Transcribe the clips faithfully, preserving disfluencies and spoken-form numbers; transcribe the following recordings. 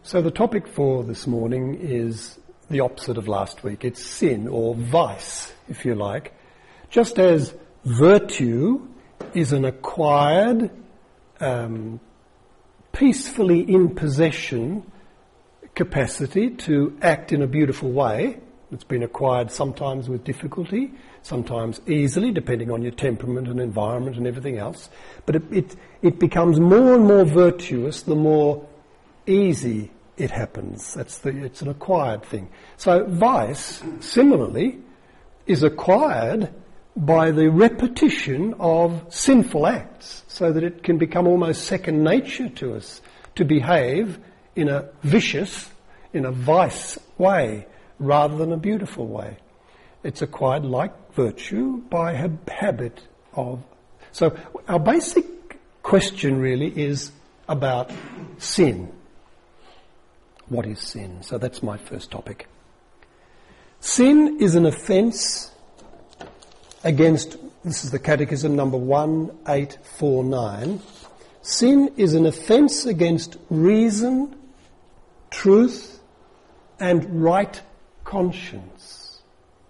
So the topic for this morning is the opposite of last week. It's sin, or vice, if you like. Just as virtue is an acquired, um, peacefully in possession capacity to act in a beautiful way. It's been acquired sometimes with difficulty, sometimes easily, depending on your temperament and environment and everything else. But it, it, it becomes more and more virtuous the more easy it happens. That's the, it's an acquired thing. So vice, similarly, is acquired by the repetition of sinful acts, so that it can become almost second nature to us to behave in a vicious, in a vice way, rather than a beautiful way. It's acquired like virtue by hab- habit of... So our basic question really is about sin. What is sin? So that's my first topic. Sin is an offence against, this is the Catechism number one eight four nine, sin is an offence against reason, truth and right conscience.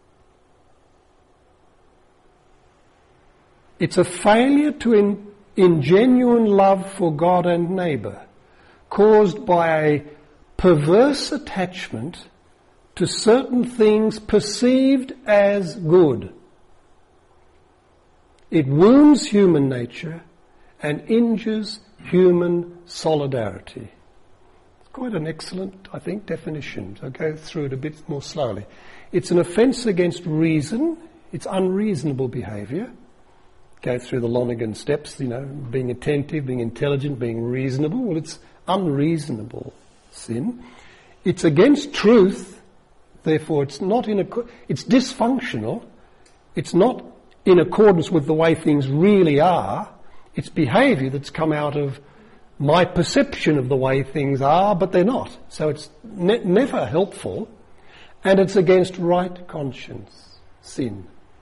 It's a failure to in, in genuine love for God and neighbour, caused by a perverse attachment to certain things perceived as good. It wounds human nature and injures human solidarity. It's quite an excellent, I think, definition. So I'll go through it a bit more slowly. It's an offence against reason. It's unreasonable behaviour. Go through the Lonergan steps, you know, being attentive, being intelligent, being reasonable. Well, it's unreasonable sin. It's against truth, therefore it's not in a, it's dysfunctional. It's not in accordance with the way things really are. It's behaviour that's come out of my perception of the way things are, but they're not. So it's ne- never helpful, and it's against right conscience, sin.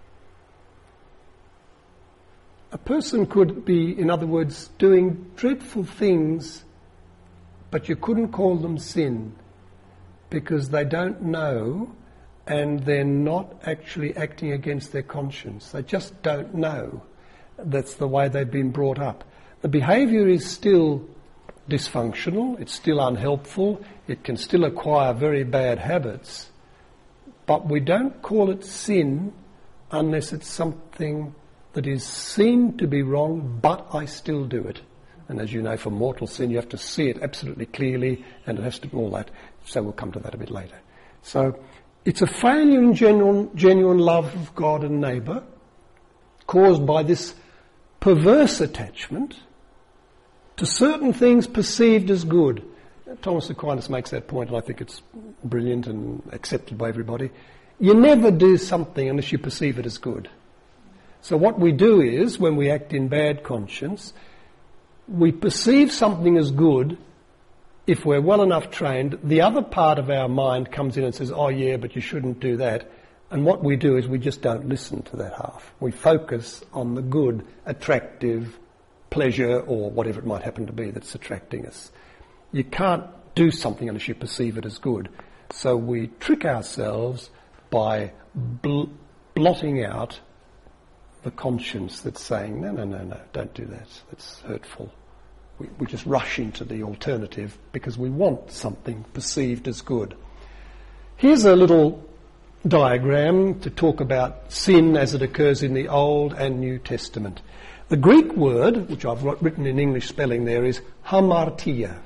A person could be, in other words, doing dreadful things, but you couldn't call them sin because they don't know and they're not actually acting against their conscience. They just don't know. That's the way they've been brought up. The behaviour is still dysfunctional, it's still unhelpful, it can still acquire very bad habits, but we don't call it sin unless it's something that is seen to be wrong, but I still do it. And as you know, for mortal sin, you have to see it absolutely clearly, and it has to be all that. So we'll come to that a bit later. So it's a failure in genuine, genuine love of God and neighbour, caused by this perverse attachment to certain things perceived as good. Thomas Aquinas makes that point, and I think it's brilliant and accepted by everybody. You never do something unless you perceive it as good. So what we do is, when we act in bad conscience, we perceive something as good. If we're well enough trained, the other part of our mind comes in and says, oh yeah, but you shouldn't do that. And what we do is we just don't listen to that half. We focus on the good, attractive pleasure, or whatever it might happen to be that's attracting us. You can't do something unless you perceive it as good. So we trick ourselves by bl- blotting out the conscience that's saying, no, no, no, no, don't do that. That's hurtful. We, we just rush into the alternative because we want something perceived as good. Here's a little diagram to talk about sin as it occurs in the Old and New Testament. The Greek word, which I've written in English spelling there, is hamartia.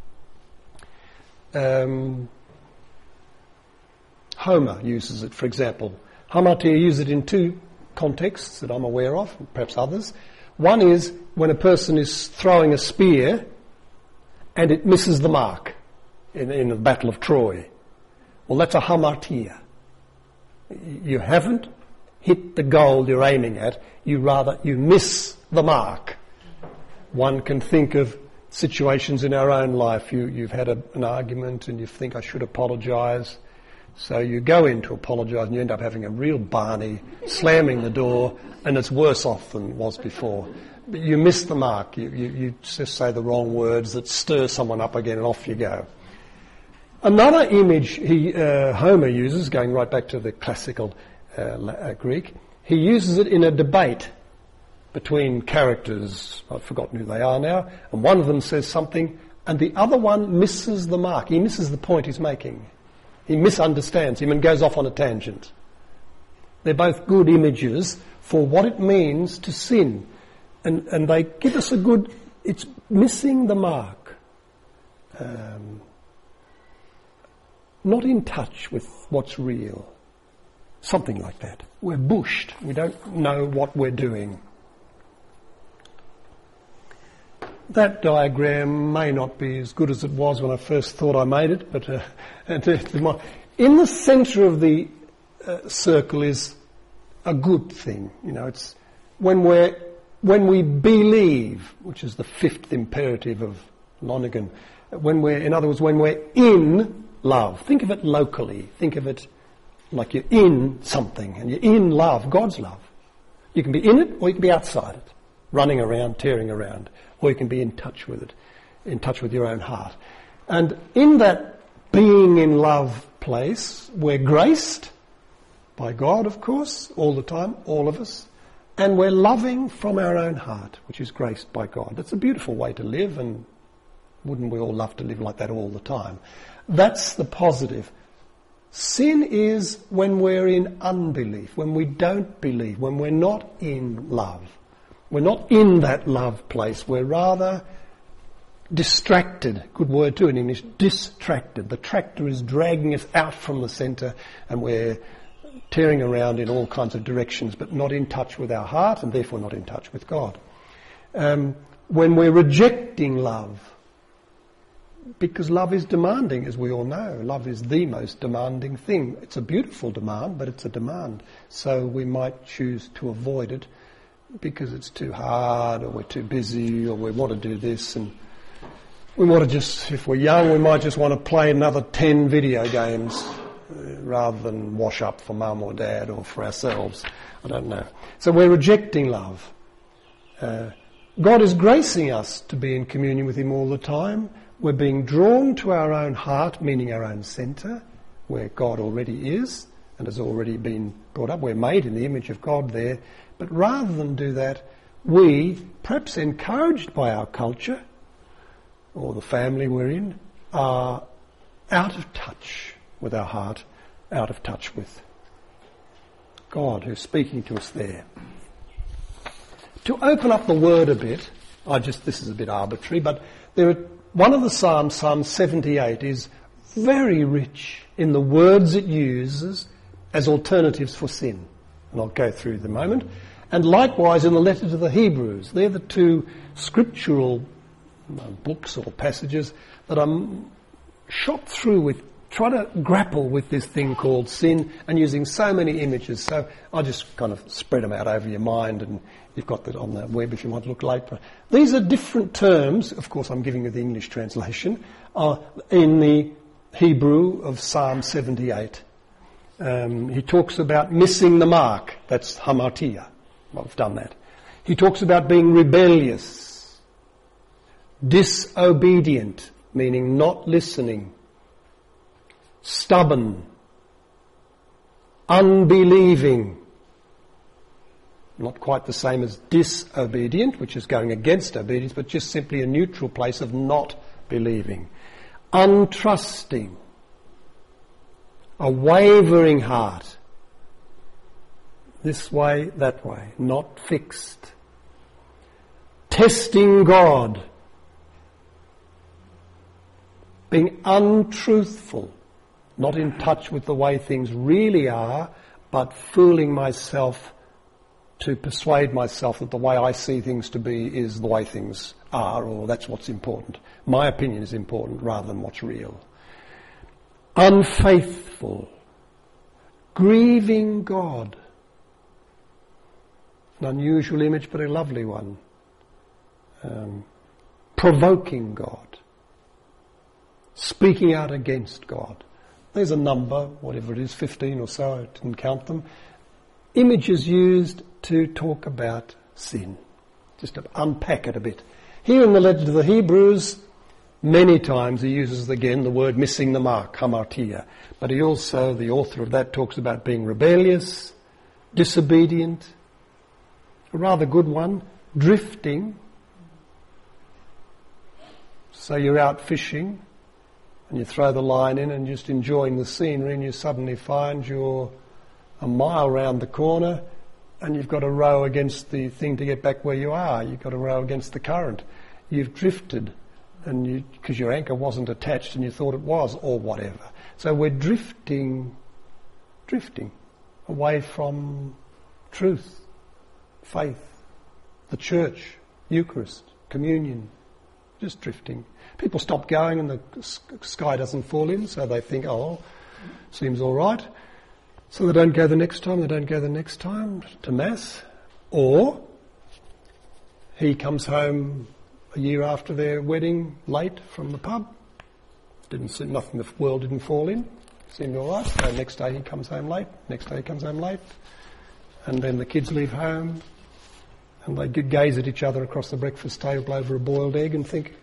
Um, Homer uses it, for example. Hamartia uses it in two contexts that I'm aware of, perhaps others. One is when a person is throwing a spear and it misses the mark in, in the Battle of Troy. Well, that's a hamartia. You haven't hit the goal you're aiming at, you rather, you miss the mark. One can think of situations in our own life. You, you've had a, an argument and you think, I should apologise. So you go in to apologise and you end up having a real Barney, slamming the door, and it's worse off than it was before. But you miss the mark. You, you, you just say the wrong words that stir someone up again, and off you go. Another image he, uh, Homer uses, going right back to the classical uh, uh, Greek, he uses it in a debate between characters. I've forgotten who they are now. And one of them says something, and the other one misses the mark. He misses the point he's making. He misunderstands him and goes off on a tangent. They're both good images for what it means to sin. And, and they give us a good... It's missing the mark. Um, not in touch with what's real. Something like that. We're bushed. We don't know what we're doing. That diagram may not be as good as it was when I first thought I made it, but uh, in the centre of the uh, circle is a good thing. You know, it's when we're when we believe, which is the fifth imperative of Lonergan. When we're, in other words, when we're in love. Think of it locally. Think of it like you're in something, and you're in love, God's love. You can be in it, or you can be outside it, running around, tearing around, or you can be in touch with it, in touch with your own heart. And in that being in love place, we're graced by God, of course, all the time, all of us, and we're loving from our own heart, which is graced by God. It's a beautiful way to live, and wouldn't we all love to live like that all the time? That's the positive. Sin is when we're in unbelief, when we don't believe, when we're not in love. We're not in that love place. We're rather distracted. Good word too in English, distracted. The tractor is dragging us out from the centre, and we're tearing around in all kinds of directions, but not in touch with our heart, and therefore not in touch with God. Um, when we're rejecting love, because love is demanding, as we all know. Love is the most demanding thing. It's a beautiful demand, but it's a demand. So we might choose to avoid it because it's too hard, or we're too busy, or we want to do this, and we want to just, if we're young, we might just want to play another ten video games uh, rather than wash up for mum or dad or for ourselves. I don't know. So we're rejecting love. Uh, God is gracing us to be in communion with Him all the time. We're being drawn to our own heart, meaning our own centre, where God already is and has already been brought up. We're made in the image of God there. But rather than do that, we, perhaps encouraged by our culture or the family we're in, are out of touch with our heart, out of touch with God who's speaking to us there. To open up the word a bit, I just, this is a bit arbitrary, but there are, one of the Psalms, Psalm seventy-eight, is very rich in the words it uses as alternatives for sin. And I'll go through the moment. And likewise in the letter to the Hebrews. They're the two scriptural books or passages that I'm shot through with, trying to grapple with this thing called sin and using so many images. So I'll just kind of spread them out over your mind, and you've got that on the web if you want to look later. These are different terms, of course I'm giving you the English translation, uh, in the Hebrew of Psalm seventy-eight. Um, he talks about missing the mark, that's hamartia. I've done that. He talks about being rebellious, disobedient, meaning not listening, stubborn, unbelieving, not quite the same as disobedient, which is going against obedience, but just simply a neutral place of not believing, untrusting, a wavering heart, this way, that way, not fixed, testing God, being untruthful, not in touch with the way things really are, but fooling myself to persuade myself that the way I see things to be is the way things are, or that's what's important. My opinion is important rather than what's real. Unfaithful, grieving God. An unusual image, but a lovely one. Um, provoking God. Speaking out against God. There's a number, whatever it is, fifteen or so, I didn't count them. Images used to talk about sin. Just to unpack it a bit. Here in the letter to the Hebrews, Many times he uses again the word missing the mark, hamartia. But he also, the author of that, talks about being rebellious, disobedient, a rather good one, drifting. So you're out fishing and you throw the line in and just enjoying the scenery, and you suddenly find you're a mile round the corner and you've got to row against the thing to get back where you are. You've got to row against the current. You've drifted, and you, because your anchor wasn't attached and you thought it was, or whatever. So we're drifting, drifting away from truth, faith, the church, Eucharist, communion, just drifting. People stop going and the sky doesn't fall in, so they think, oh, seems all right. So they don't go the next time, they don't go the next time to Mass. Or he comes home a year after their wedding, late from the pub. Didn't see nothing, the world didn't fall in. Seemed all right. So next day he comes home late. Next day he comes home late. And then the kids leave home and they gaze at each other across the breakfast table over a boiled egg and think,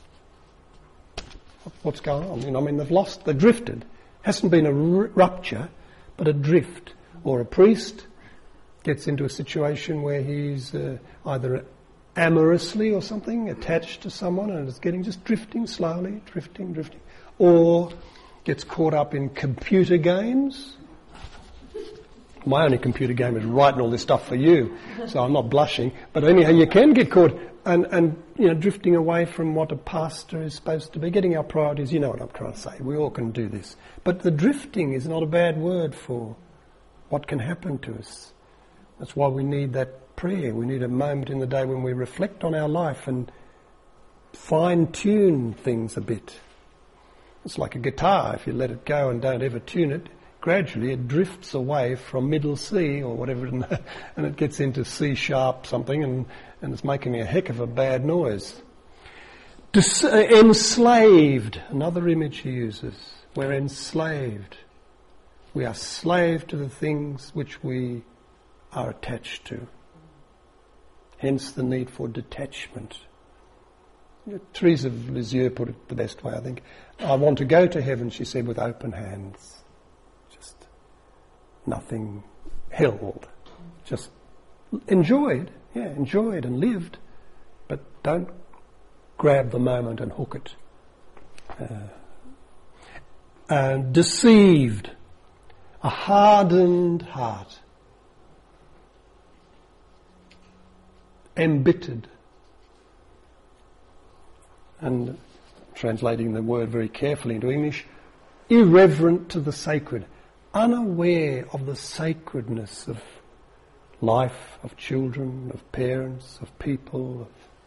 what's going on? You know, I mean, they've lost, they've drifted. Hasn't been a r- rupture, but a drift. Or a priest gets into a situation where he's uh, either amorously or something attached to someone and is getting just drifting slowly, drifting, drifting. Or gets caught up in computer games. My only computer game is writing all this stuff for you, so I'm not blushing. But anyhow, you can get caught and, and you know, drifting away from what a pastor is supposed to be, getting our priorities. You know what I'm trying to say. We all can do this. But the drifting is not a bad word for what can happen to us. That's why we need that prayer. We need a moment in the day when we reflect on our life and fine-tune things a bit. It's like a guitar. If you let it go and don't ever tune it, gradually it drifts away from middle C or whatever, and it gets into C sharp something, and, and it's making a heck of a bad noise. Dis- uh, enslaved, another image he uses. We're enslaved. We are slave to the things which we are attached to. Hence the need for detachment. Therese of Lisieux put it the best way, I think. I want to go to heaven, she said, with open hands. Just nothing held. Just enjoyed, yeah, enjoyed and lived, but don't grab the moment and hook it. Uh, and deceived, a hardened heart. Embittered. And translating the word very carefully into English, irreverent to the sacred, unaware of the sacredness of life, of children, of parents, of people.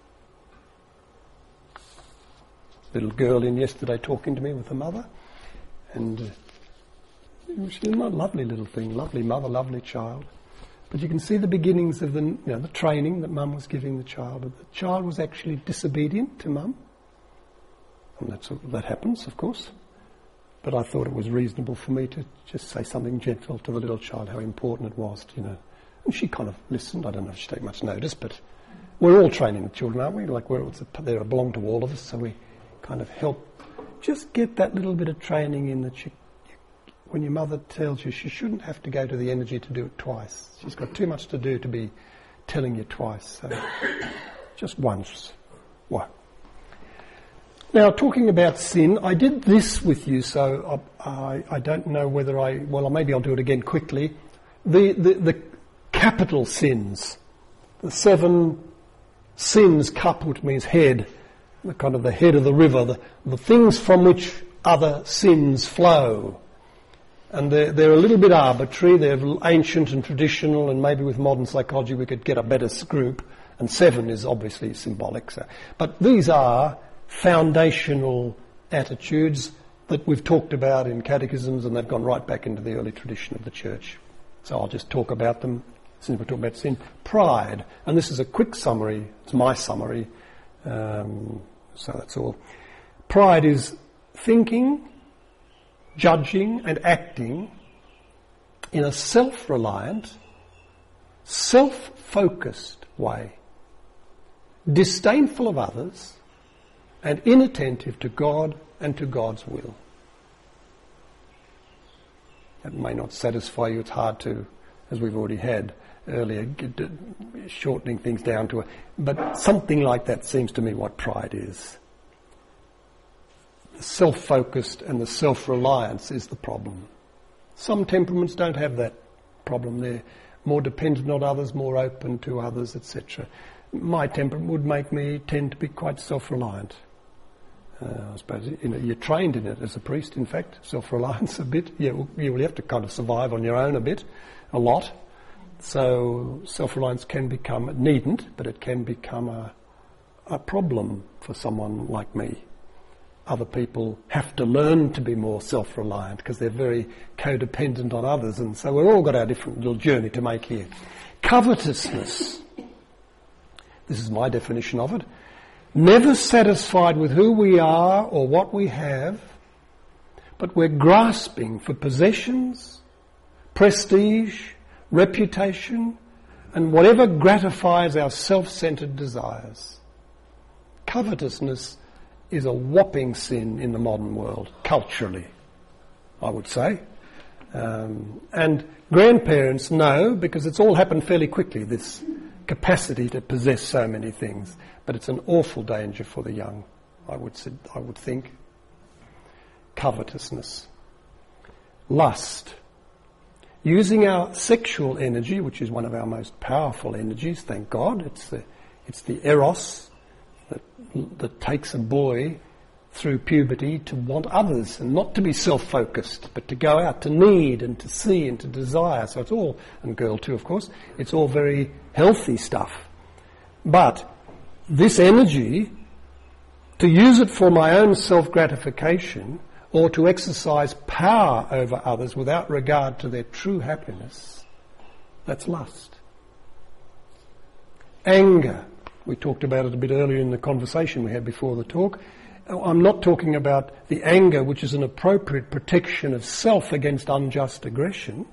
Of little girl in yesterday talking to me with her mother, and uh, she's a lovely little thing, lovely mother, lovely child. But you can see the beginnings of the, you know, the training that Mum was giving the child. The child was actually disobedient to Mum. And that's, that happens, of course. But I thought it was reasonable for me to just say something gentle to the little child, how important it was, you know. And she kind of listened. I don't know if she took much notice, but we're all training the children, aren't we? Like we're, they belong to all of us, so we kind of help. Just get that little bit of training in that you, when your mother tells you she shouldn't have to go to the energy to do it twice. She's got too much to do to be telling you twice. So just once. What? Now, talking about sin, I did this with you, so I, I, I don't know whether I... Well, maybe I'll do it again quickly. The, the, the capital sins. The seven sins, kaput means head, the kind of the head of the river, the, the things from which other sins flow. And they're, they're a little bit arbitrary, they're ancient and traditional, and maybe with modern psychology we could get a better group, and seven is obviously symbolic. So. But these are foundational attitudes that we've talked about in catechisms, and they've gone right back into the early tradition of the church. So I'll just talk about them since we're talking about sin. Pride, and this is a quick summary, it's my summary, um, so that's all. Pride is thinking, judging and acting in a self-reliant, self-focused way, disdainful of others, and inattentive to God and to God's will. That may not satisfy you. It's hard to, as we've already had earlier, get, uh, shortening things down to a... But something like that seems to me what pride is. The self-focused and the self-reliance is the problem. Some temperaments don't have that problem. They're more dependent on others, more open to others, et cetera. My temperament would make me tend to be quite self-reliant. Uh, I suppose you know, you're trained in it as a priest, in fact, self-reliance a bit. You, you will have to kind of survive on your own a bit, a lot. So self-reliance can become, it needn't, but it can become a, a problem for someone like me. Other people have to learn to be more self-reliant because they're very codependent on others, and so we've all got our different little journey to make here. Covetousness. This is my definition of it. Never satisfied with who we are or what we have, but we're grasping for possessions, prestige, reputation, and whatever gratifies our self-centered desires. Covetousness is a whopping sin in the modern world, culturally, I would say. Um, and grandparents know, because it's all happened fairly quickly, this capacity to possess so many things. But it's an awful danger for the young, I would I would think. Covetousness. Lust. Using our sexual energy, which is one of our most powerful energies, thank God. It's the, it's the eros that, that takes a boy through puberty to want others and not to be self-focused, but to go out to need and to see and to desire. So it's all, and girl too, of course, it's all very healthy stuff. But this energy, to use it for my own self-gratification or to exercise power over others without regard to their true happiness, that's lust. Anger. We talked about it a bit earlier in the conversation we had before the talk. I'm not talking about the anger which is an appropriate protection of self against unjust aggression.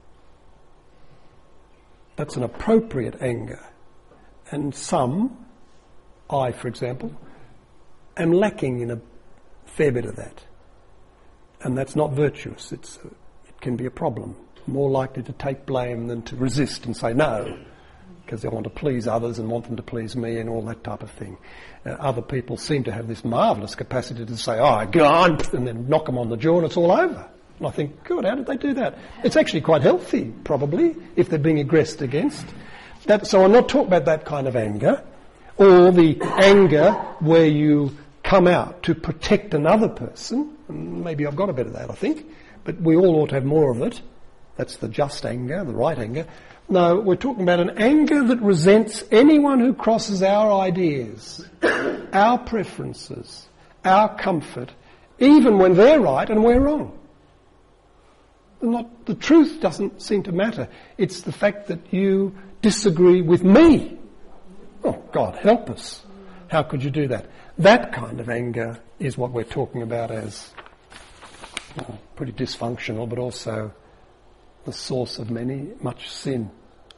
That's an appropriate anger. And some, I for example, am lacking in a fair bit of that. And that's not virtuous. It's, it can be a problem. More likely to take blame than to resist and say no, because they want to please others and want them to please me and all that type of thing. Uh, other people seem to have this marvellous capacity to say, oh, go on, and then knock them on the jaw and it's all over. And I think, God, how did they do that? It's actually quite healthy, probably, if they're being aggressed against. That, so I'm not talking about that kind of anger, or the anger where you come out to protect another person. Maybe I've got a bit of that, I think, but we all ought to have more of it. That's the just anger, the right anger. No, we're talking about an anger that resents anyone who crosses our ideas, our preferences, our comfort, even when they're right and we're wrong. Not, the truth doesn't seem to matter. It's the fact that you disagree with me. Oh, God, help us. How could you do that? That kind of anger is what we're talking about as well, pretty dysfunctional, but also the source of many, much sin.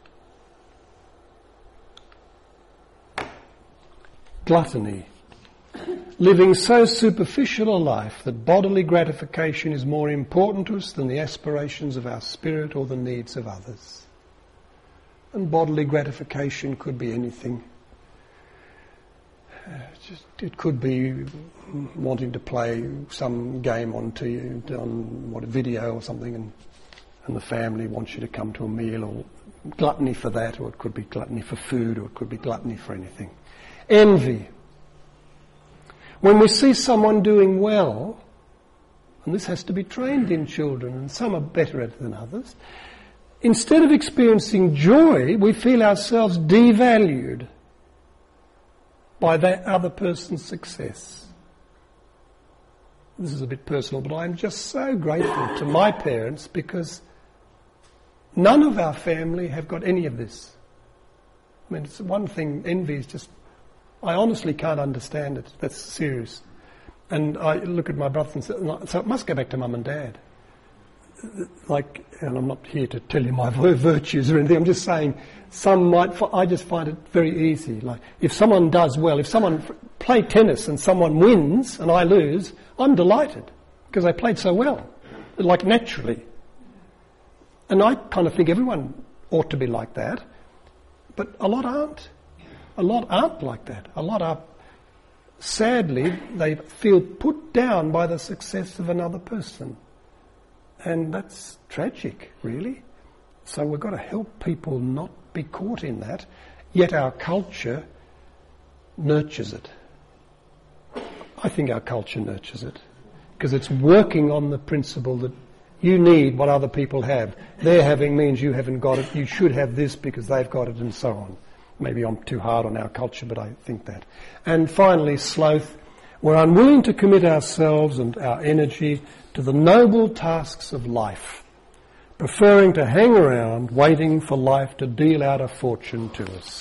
Gluttony. Living so superficial a life that bodily gratification is more important to us than the aspirations of our spirit or the needs of others. And bodily gratification could be anything. Uh, just, it could be wanting to play some game on T V, on what a video or something, and and the family wants you to come to a meal, or gluttony for that, or it could be gluttony for food, or it could be gluttony for anything. Envy. When we see someone doing well, and this has to be trained in children, and some are better at it than others, instead of experiencing joy, we feel ourselves devalued by that other person's success. This is a bit personal, but I'm just so grateful to my parents because none of our family have got any of this. I mean, it's one thing, envy is just, I honestly can't understand it. That's serious. And I look at my brother and say, so it must go back to mum and dad. like, and I'm not here to tell you my virtues or anything, I'm just saying some might, I just find it very easy. Like, if someone does well, if someone play tennis and someone wins and I lose, I'm delighted because they played so well, like naturally. And I kind of think everyone ought to be like that, but a lot aren't. A lot aren't like that. A lot are, sadly, they feel put down by the success of another person. And that's tragic, really. So we've got to help people not be caught in that, yet our culture nurtures it. I think our culture nurtures it, because it's working on the principle that you need what other people have. Their having means you haven't got it. You should have this because they've got it, and so on. Maybe I'm too hard on our culture, but I think that. And finally, sloth. We're unwilling to commit ourselves and our energy to the noble tasks of life, preferring to hang around waiting for life to deal out a fortune to us.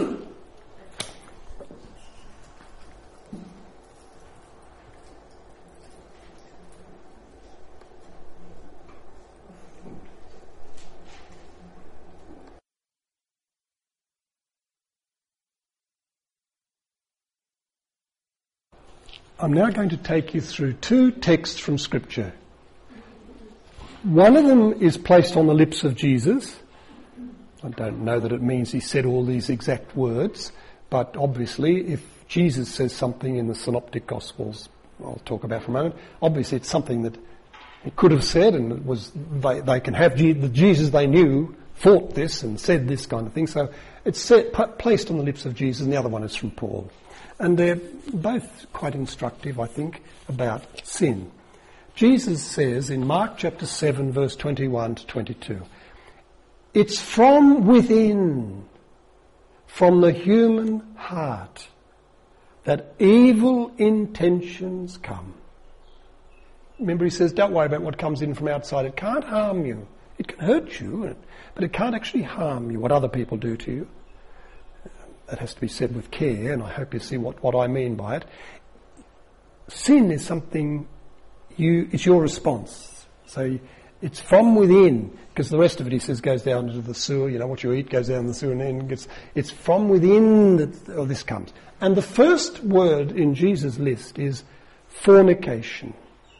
I'm now going to take you through two texts from Scripture. One of them is placed on the lips of Jesus. I don't know that it means he said all these exact words, but obviously if Jesus says something in the Synoptic Gospels, I'll talk about for a moment, obviously it's something that he could have said, and it was they, they can have Je- the Jesus they knew thought this and said this kind of thing. So it's set, p- placed on the lips of Jesus, and the other one is from Paul. And they're both quite instructive, I think, about sin. Jesus says in Mark chapter seven, verse twenty-one to twenty-two, it's from within, from the human heart, that evil intentions come. Remember, he says, don't worry about what comes in from outside. It can't harm you. It can hurt you, but it can't actually harm you, what other people do to you. That has to be said with care, and I hope you see what, what I mean by it. Sin is something you, it's your response. So it's from within, because the rest of it, he says, goes down into the sewer. You know, what you eat goes down the sewer, and then gets, it's from within that oh, this comes. And the first word in Jesus' list is fornication.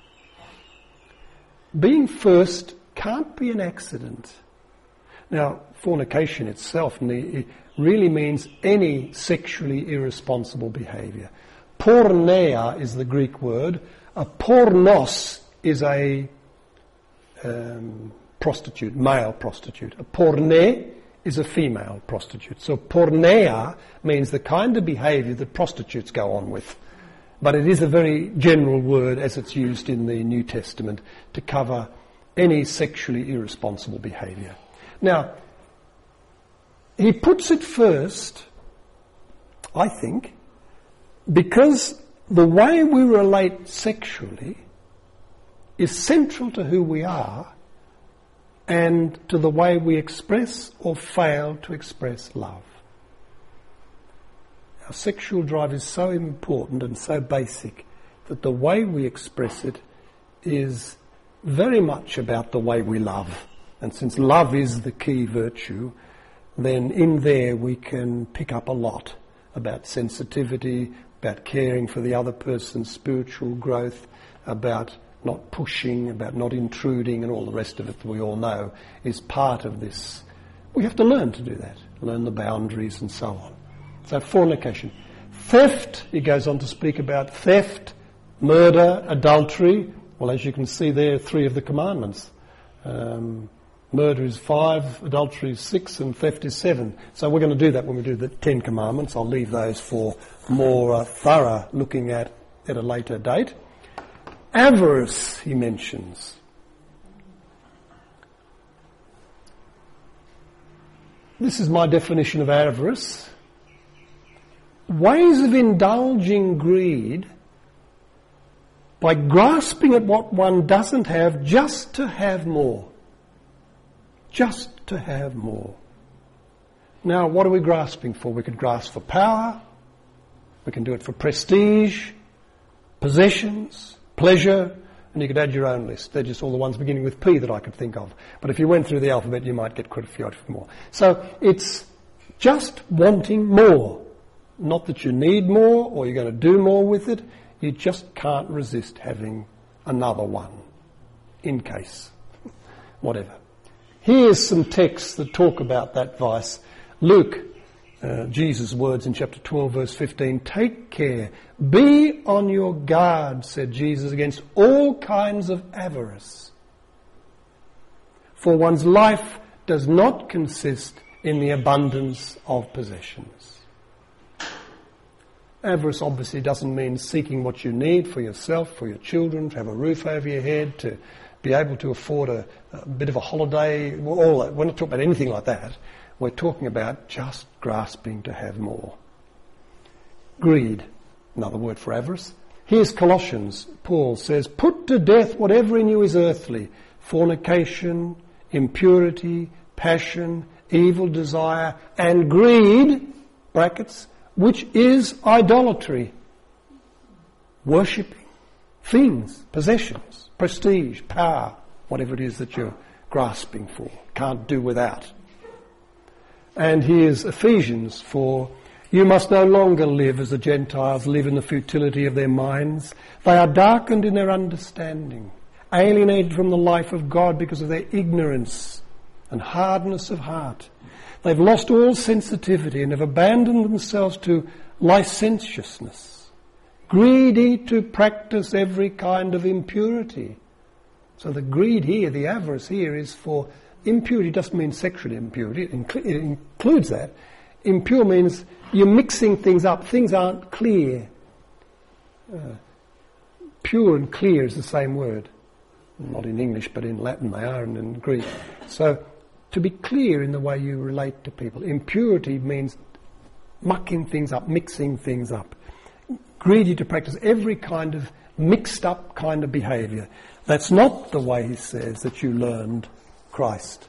Being first can't be an accident. Now, fornication itself really means any sexually irresponsible behaviour. Porneia is the Greek word. A pornos is a um, prostitute, male prostitute. A porne is a female prostitute. So porneia means the kind of behaviour that prostitutes go on with. But it is a very general word as it's used in the New Testament to cover any sexually irresponsible behaviour. Now, he puts it first, I think, because the way we relate sexually is central to who we are and to the way we express or fail to express love. Our sexual drive is so important and so basic that the way we express it is very much about the way we love. And since love is the key virtue, then in there we can pick up a lot about sensitivity, about caring for the other person's spiritual growth, about not pushing, about not intruding, and all the rest of it that we all know is part of this. We have to learn to do that, learn the boundaries and so on. So fornication. Theft, he goes on to speak about theft, murder, adultery. Well, as you can see there, three of the commandments. Um, murder is five, adultery is six, and theft is seven. So we're going to do that when we do the Ten Commandments. I'll leave those for more uh, thorough looking at at a later date. Avarice, he mentions. This is my definition of avarice. Ways of indulging greed by grasping at what one doesn't have just to have more. Just to have more. Now, what are we grasping for? We could grasp for power. We can do it for prestige, possessions, pleasure, And you could add your own list. They're just all the ones beginning with P that I could think of. But if you went through the alphabet, you might get quite a few more. So it's just wanting more. Not that you need more or you're going to do more with it. You just can't resist having another one. In case. Whatever. Here's some texts that talk about that vice. Luke, uh, Jesus' words in chapter twelve, verse fifteen. Take care. Be on your guard, said Jesus, against all kinds of avarice. For one's life does not consist in the abundance of possessions. Avarice obviously doesn't mean seeking what you need for yourself, for your children, to have a roof over your head, to be able to afford a, a bit of a holiday, all that. We're not talking about anything like that. We're talking about just grasping to have more. Greed, another word for avarice. Here's Colossians. Paul says, put to death whatever in you is earthly, fornication, impurity, passion, evil desire, and greed, brackets, which is idolatry. Worshipping things, possessions, prestige, power, whatever it is that you're grasping for, can't do without. And here's Ephesians four. You must no longer live as the Gentiles live in the futility of their minds. They are darkened in their understanding, alienated from the life of God because of their ignorance and hardness of heart. They've lost all sensitivity and have abandoned themselves to licentiousness, greedy to practice every kind of impurity. So the greed here, the avarice here, is for impurity. Doesn't mean sexual impurity. It, incl- it includes that. Impure means you're mixing things up. Things aren't clear. Uh, pure and clear is the same word. Not in English, but in Latin they are, and in Greek. So to be clear in the way you relate to people. Impurity means mucking things up, mixing things up. Greedy to practice every kind of mixed up kind of behaviour. That's not the way, he says, that you learned Christ.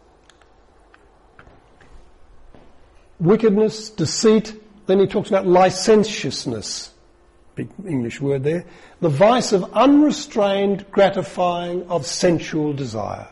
Wickedness, deceit. Then he talks about licentiousness. Big English word there. The vice of unrestrained gratifying of sensual desire.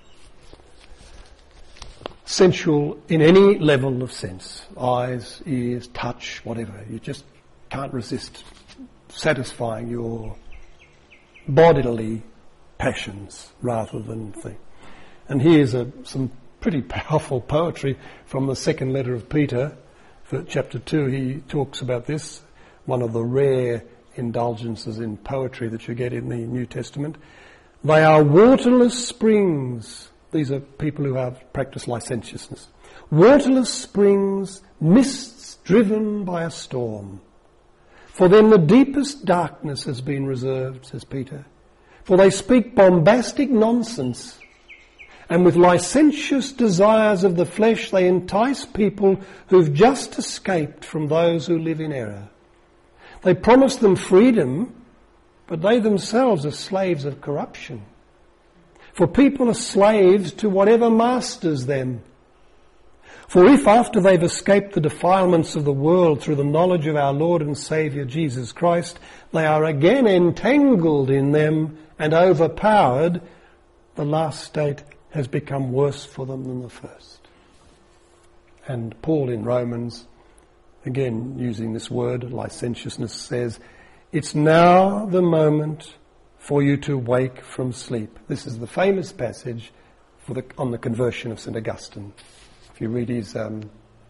Sensual in any level of sense. Eyes, ears, touch, whatever. You just can't resist satisfying your bodily passions rather than things. And here's a, some pretty powerful poetry from the second letter of Peter, for chapter two. He talks about this, one of the rare indulgences in poetry that you get in the New Testament. They are waterless springs. These are people who have practiced licentiousness. Waterless springs, mists driven by a storm. For them the deepest darkness has been reserved, says Peter. For they speak bombastic nonsense, and with licentious desires of the flesh they entice people who've just escaped from those who live in error. They promise them freedom, but they themselves are slaves of corruption. For people are slaves to whatever masters them. For if after they've escaped the defilements of the world through the knowledge of our Lord and Saviour Jesus Christ, they are again entangled in them and overpowered, the last state has become worse for them than the first. And Paul in Romans, again using this word, licentiousness, says, it's now the moment for you to wake from sleep. This is the famous passage for the, on the conversion of Saint Augustine. If you read his... Um,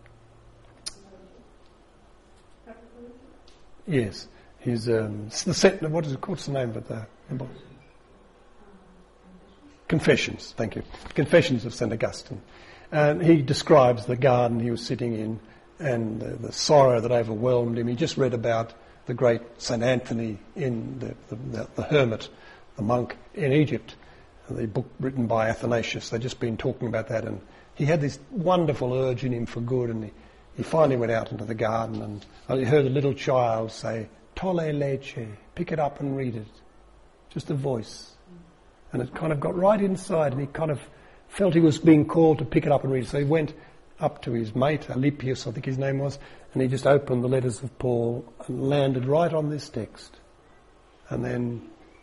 yes, his... Um, the set, what is it called? What's the name of it? The, Confessions, thank you. Confessions of Saint Augustine. And he describes the garden he was sitting in and the, the sorrow that overwhelmed him. He just read about the great Saint Anthony in the, the, the, the hermit, the monk in Egypt, the book written by Athanasius. They'd just been talking about that, and he had this wonderful urge in him for good, and he, he finally went out into the garden, and I heard a little child say, Tolle lece, pick it up and read it. Just a voice. And it kind of got right inside, and he kind of felt he was being called to pick it up and read it. So he went up to his mate, Alypius, I think his name was, and he just opened the letters of Paul and landed right on this text. And then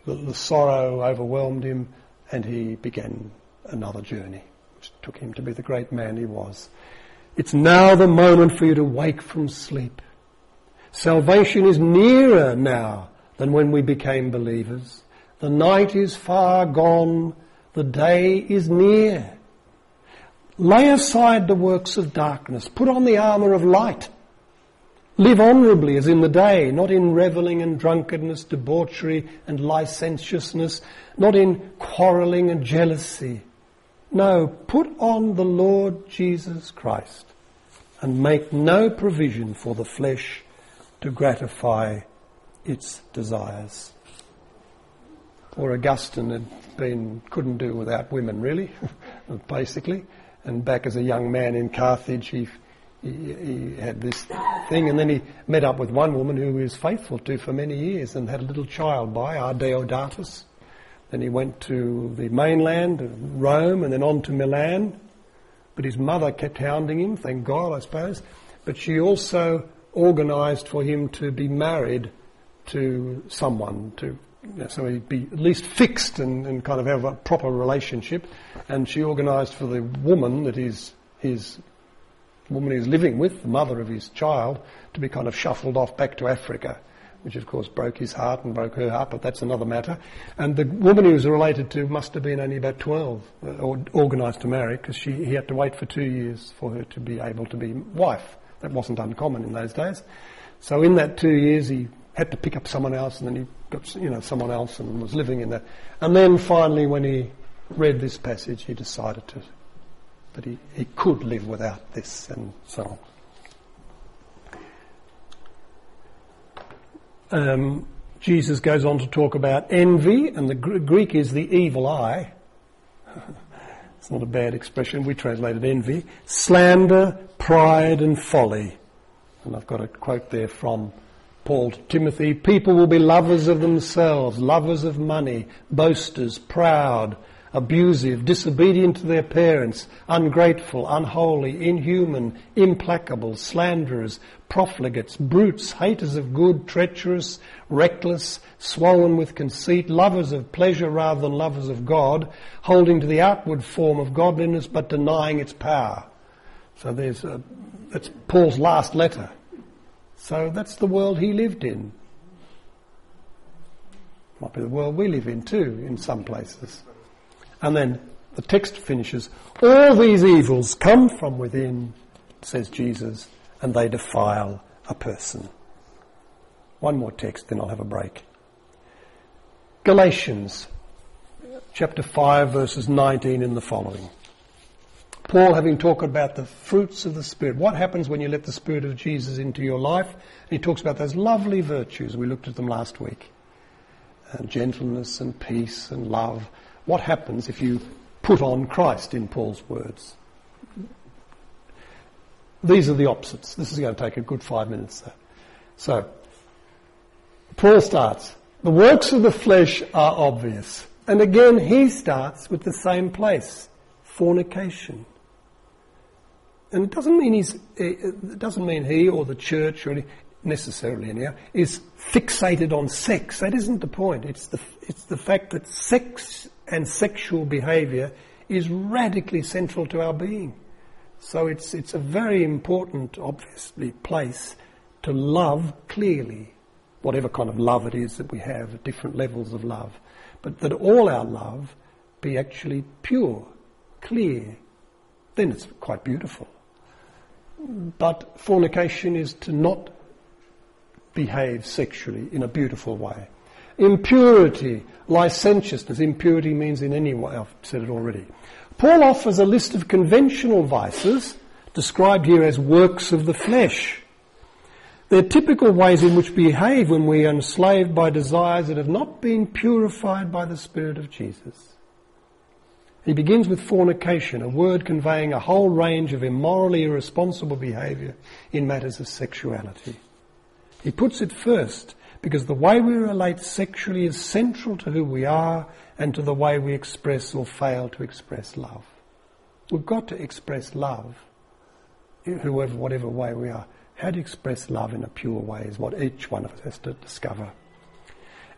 the, the sorrow overwhelmed him, and he began another journey, which took him to be the great man he was. It's now the moment for you to wake from sleep. Salvation is nearer now than when we became believers. The night is far gone, the day is near. Lay aside the works of darkness, put on the armour of light. Live honourably as in the day, not in revelling and drunkenness, debauchery and licentiousness, not in quarrelling and jealousy. No, put on the Lord Jesus Christ and make no provision for the flesh to gratify its desires. Poor Augustine had been, couldn't do without women really, basically. And back as a young man in Carthage, he, he, he had this thing, and then he met up with one woman who he was faithful to for many years and had a little child by, our Deodatus. Then he went to the mainland, Rome, and then on to Milan. But his mother kept hounding him, thank God, I suppose. But she also organised for him to be married to someone, to you know, so he'd be at least fixed and, and kind of have a proper relationship. And she organised for the woman that is his woman he's living with, the mother of his child, to be kind of shuffled off back to Africa, which of course broke his heart and broke her heart, but that's another matter. And the woman he was related to must have been only about twelve, uh, or organised to marry, because she he had to wait for two years for her to be able to be wife. That wasn't uncommon in those days. So in that two years he had to pick up someone else, and then he got, you know, someone else and was living in that. And then finally when he read this passage, he decided to, that he, he could live without this, and so on. Um, Jesus goes on to talk about envy, and the Gr- Greek is the evil eye. It's not a bad expression, we translated envy. Slander, pride and folly. And I've got a quote there from Paul to Timothy. People will be lovers of themselves, lovers of money, boasters, proud, abusive, disobedient to their parents, ungrateful, unholy, inhuman, implacable, slanderers, profligates, brutes, haters of good, treacherous, reckless, swollen with conceit, lovers of pleasure rather than lovers of God, holding to the outward form of godliness but denying its power. So there's a, that's Paul's last letter. So that's the world he lived in. Might be the world we live in too, in some places. And then the text finishes, all these evils come from within, says Jesus, and they defile a person. One more text, then I'll have a break. Galatians, chapter five, verses nineteen and the following. Paul, having talked about the fruits of the Spirit, what happens when you let the Spirit of Jesus into your life? He talks about those lovely virtues. We looked at them last week. Uh, gentleness and peace and love. What happens if you put on Christ, in Paul's words? These are the opposites. This is going to take a good five minutes though. So, Paul starts, the works of the flesh are obvious. And again, he starts with the same place, fornication. And it doesn't mean he's, it doesn't mean he or the church or any, necessarily anyhow, is fixated on sex. That isn't the point. It's the, it's the fact that sex and sexual behaviour is radically central to our being. So it's, it's a very important, obviously, place to love clearly, whatever kind of love it is that we have at different levels of love. But that all our love be actually pure, clear. Then it's quite beautiful. But fornication is to not behave sexually in a beautiful way. Impurity, licentiousness. Impurity means in any way. I've said it already. Paul offers a list of conventional vices, described here as works of the flesh. They're typical ways in which we behave when we are enslaved by desires that have not been purified by the Spirit of Jesus. He begins with fornication, a word conveying a whole range of immorally irresponsible behaviour in matters of sexuality. He puts it first because the way we relate sexually is central to who we are and to the way we express or fail to express love. We've got to express love, whoever, whatever way we are. How to express love in a pure way is what each one of us has to discover.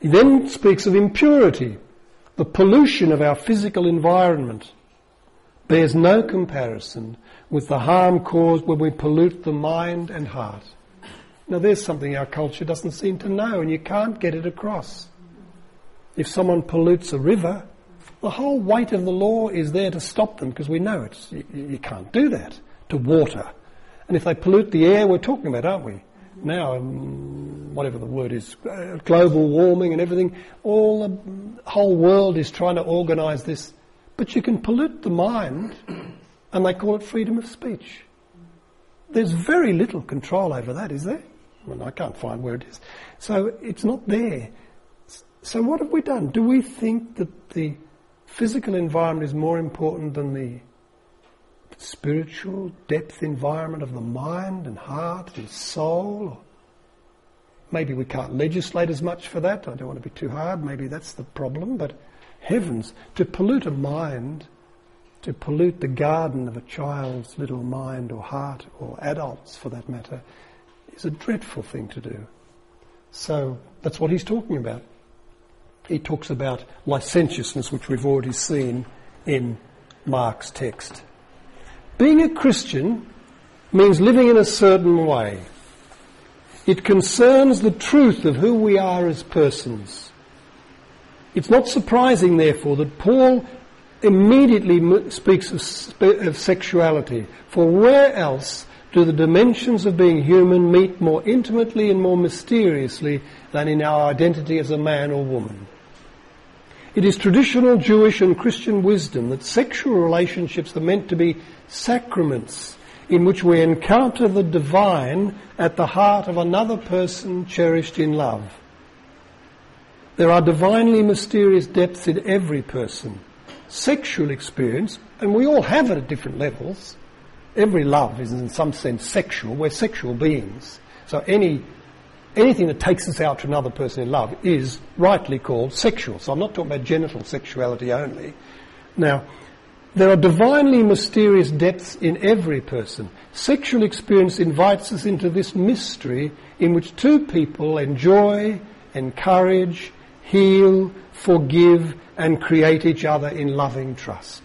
He then speaks of impurity. The pollution of our physical environment bears no comparison with the harm caused when we pollute the mind and heart. Now there's something our culture doesn't seem to know, and you can't get it across. If someone pollutes a river, the whole weight of the law is there to stop them, because we know it's, you, you can't do that to water. And if they pollute the air, we're talking about, aren't we? Now, um, whatever the word is, uh, global warming and everything, all the whole world is trying to organise this. But you can pollute the mind, and they call it freedom of speech. There's very little control over that, is there? Well, I can't find where it is. So it's not there. So what have we done? Do we think that the physical environment is more important than the spiritual depth environment of the mind and heart and soul? Maybe we can't legislate as much for that. I don't want to be too hard. Maybe that's the problem. But heavens, to pollute a mind, to pollute the garden of a child's little mind or heart, or adults for that matter, is a dreadful thing to do. So that's what he's talking about. He talks about licentiousness, which we've already seen in Mark's text. Being a Christian means living in a certain way. It concerns the truth of who we are as persons. It's not surprising, therefore, that Paul immediately speaks of, of sexuality, for where else do the dimensions of being human meet more intimately and more mysteriously than in our identity as a man or woman? It is traditional Jewish and Christian wisdom that sexual relationships are meant to be sacraments in which we encounter the divine at the heart of another person cherished in love. There are divinely mysterious depths in every person. Sexual experience, and we all have it at different levels. Every love is in some sense sexual. We're sexual beings. So any anything that takes us out to another person in love is rightly called sexual. So I'm not talking about genital sexuality only. Now, there are divinely mysterious depths in every person. Sexual experience invites us into this mystery in which two people enjoy, encourage, heal, forgive, and create each other in loving trust.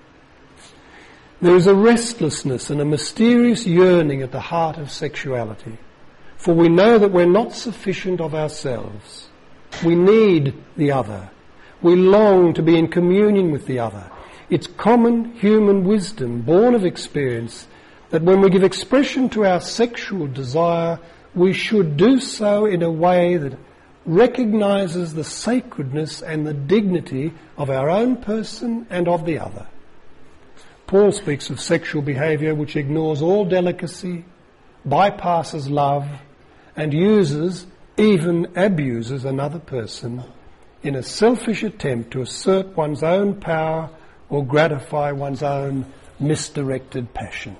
There is a restlessness and a mysterious yearning at the heart of sexuality, for we know that we're not sufficient of ourselves. We need the other. We long to be in communion with the other. It's common human wisdom, born of experience, that when we give expression to our sexual desire, we should do so in a way that recognises the sacredness and the dignity of our own person and of the other. Paul speaks of sexual behaviour which ignores all delicacy, bypasses love, and uses, even abuses another person in a selfish attempt to assert one's own power or gratify one's own misdirected passion.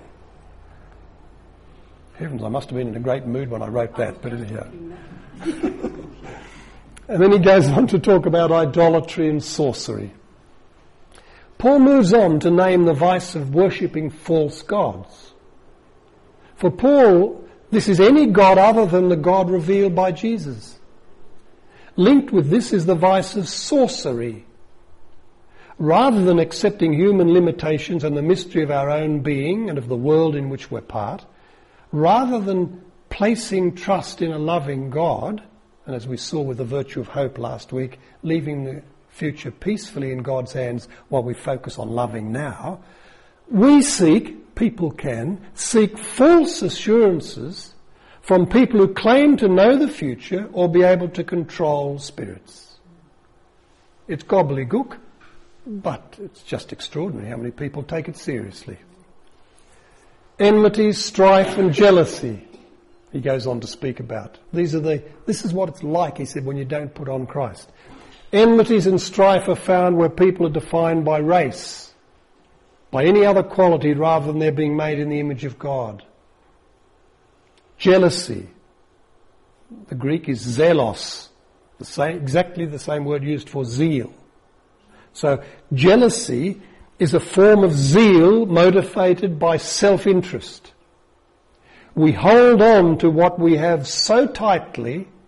Heavens, I must have been in a great mood when I wrote that, but anyhow. And then he goes on to talk about idolatry and sorcery. Paul moves on to name the vice of worshipping false gods. For Paul, this is any god other than the God revealed by Jesus. Linked with this is the vice of sorcery. Rather than accepting human limitations and the mystery of our own being and of the world in which we're part, rather than placing trust in a loving God, and as we saw with the virtue of hope last week, leaving the future peacefully in God's hands while we focus on loving now, we seek, people can, seek false assurances from people who claim to know the future or be able to control spirits. It's gobbledygook, but it's just extraordinary how many people take it seriously. Enmity, strife and jealousy, he goes on to speak about. These are the, this is what it's like, he said, when you don't put on Christ. Enmities and strife are found where people are defined by race, by any other quality rather than their being made in the image of God. Jealousy, the Greek is zelos, the same, exactly the same word used for zeal. So jealousy is a form of zeal motivated by self-interest. We hold on to what we have so tightly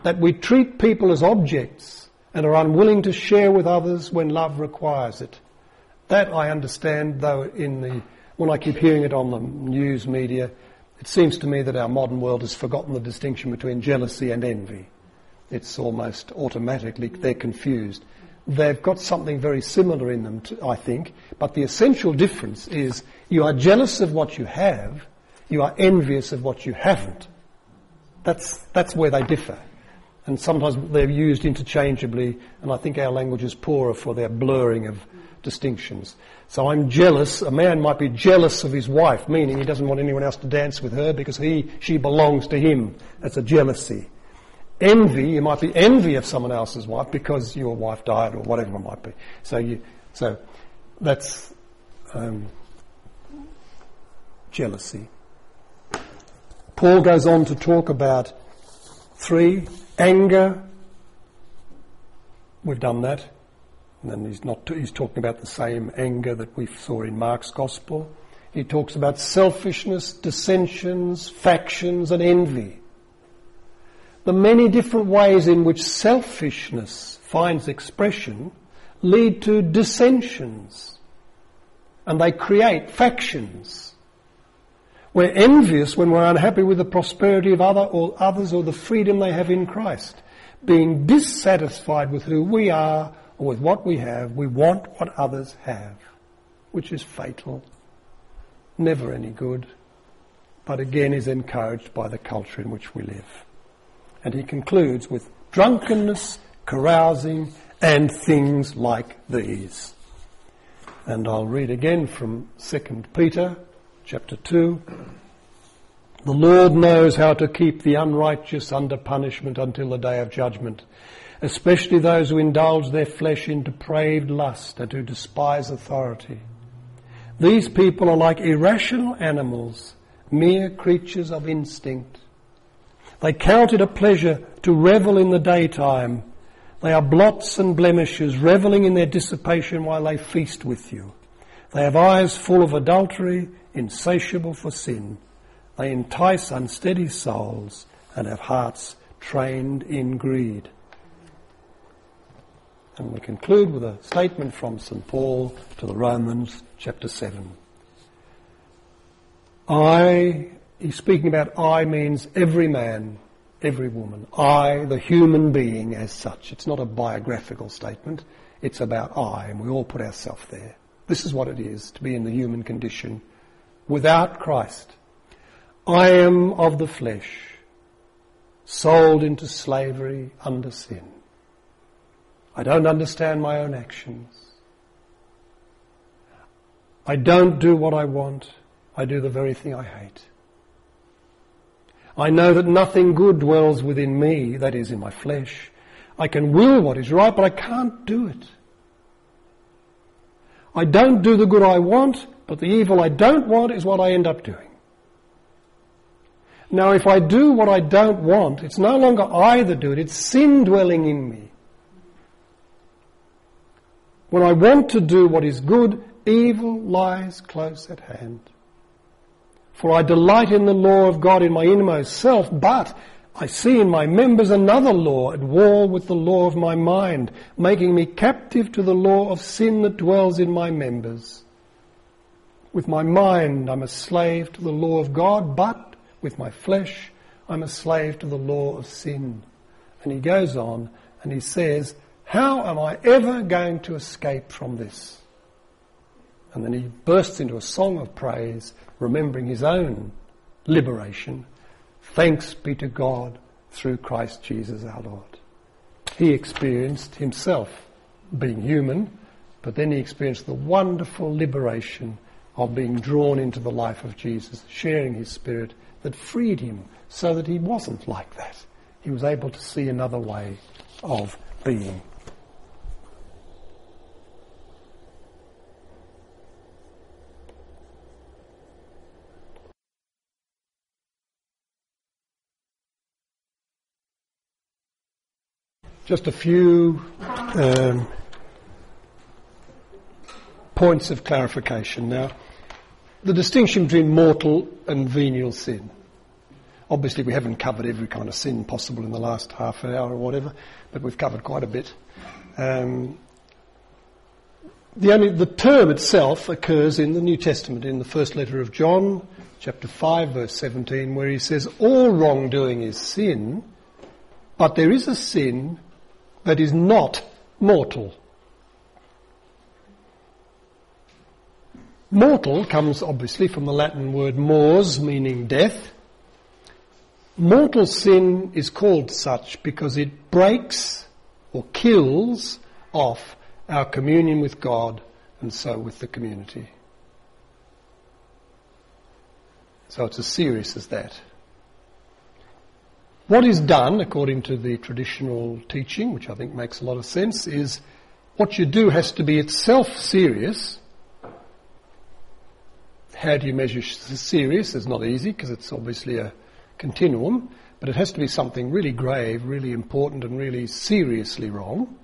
that we treat people as objects and are unwilling to share with others when love requires it. That I understand, though in the when I keep hearing it on the news media, it seems to me that our modern world has forgotten the distinction between jealousy and envy. It's almost automatically, they're confused. They've got something very similar in them, to, I think, but the essential difference is you are jealous of what you have, you are envious of what you haven't. That's, that's where they differ. And sometimes they're used interchangeably, and I think our language is poorer for their blurring of distinctions. So I'm jealous, a man might be jealous of his wife, meaning he doesn't want anyone else to dance with her because he, she belongs to him. That's a jealousy. Envy, you might be envy of someone else's wife because your wife died or whatever it might be. So you, so that's um, jealousy. Paul goes on to talk about three, anger. We've done that. And then he's not, he's talking about the same anger that we saw in Mark's Gospel. He talks about selfishness, dissensions, factions and envy. The many different ways in which selfishness finds expression lead to dissensions, and they create factions. We're envious when we're unhappy with the prosperity of other or others or the freedom they have in Christ. Being dissatisfied with who we are or with what we have, we want what others have, which is fatal, never any good, but again is encouraged by the culture in which we live. And he concludes with drunkenness, carousing, and things like these. And I'll read again from Second Peter chapter two. The Lord knows how to keep the unrighteous under punishment until the day of judgment, especially those who indulge their flesh in depraved lust and who despise authority. These people are like irrational animals, mere creatures of instinct. They count it a pleasure to revel in the daytime. They are blots and blemishes, revelling in their dissipation while they feast with you. They have eyes full of adultery, insatiable for sin. They entice unsteady souls and have hearts trained in greed. And we conclude with a statement from Saint Paul to the Romans, chapter seven. I... He's speaking about I means every man, every woman. I, the human being as such. It's not a biographical statement. It's about I, and we all put ourselves there. This is what it is to be in the human condition without Christ. I am of the flesh, sold into slavery under sin. I don't understand my own actions. I don't do what I want. I do the very thing I hate. I know that nothing good dwells within me, that is, in my flesh. I can will what is right, but I can't do it. I don't do the good I want, but the evil I don't want is what I end up doing. Now, if I do what I don't want, it's no longer I that do it, it's sin dwelling in me. When I want to do what is good, evil lies close at hand. For I delight in the law of God in my innermost self, but I see in my members another law at war with the law of my mind, making me captive to the law of sin that dwells in my members. With my mind I'm a slave to the law of God, but with my flesh I'm a slave to the law of sin. And he goes on and he says, how am I ever going to escape from this? And then he bursts into a song of praise, remembering his own liberation. Thanks be to God through Christ Jesus our Lord. He experienced himself being human, but then he experienced the wonderful liberation of being drawn into the life of Jesus, sharing his spirit that freed him so that he wasn't like that. He was able to see another way of being. Just a few um, points of clarification. Now, the distinction between mortal and venial sin. Obviously we haven't covered every kind of sin possible in the last half an hour or whatever, but we've covered quite a bit. Um, the only the term itself occurs in the New Testament, in the first letter of John, chapter five, verse seventeen, where he says, all wrongdoing is sin, but there is a sin that is not mortal. Mortal comes obviously from the Latin word mors, meaning death. Mortal sin is called such because it breaks or kills off our communion with God and so with the community. So it's as serious as that. What is done, according to the traditional teaching, which I think makes a lot of sense, is what you do has to be itself serious. How do you measure serious? It's not easy because it's obviously a continuum, but it has to be something really grave, really important and really seriously wrong.